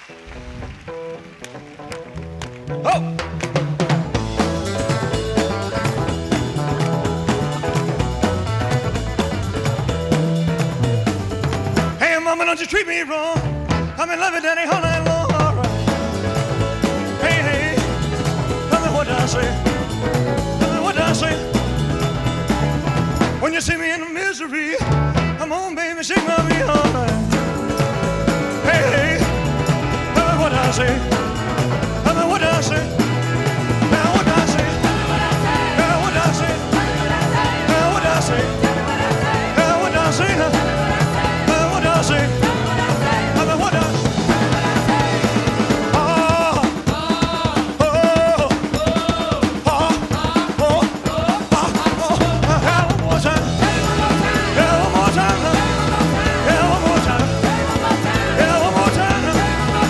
Oh! Hey, mama, don't you treat me wrong. I'm in love with Daddy all night long. All right. Hey, hey, tell me what I say. Tell me what I say. When you see me in misery, come on, baby, shake my feet. All right. Hey, hey, tell me what I say.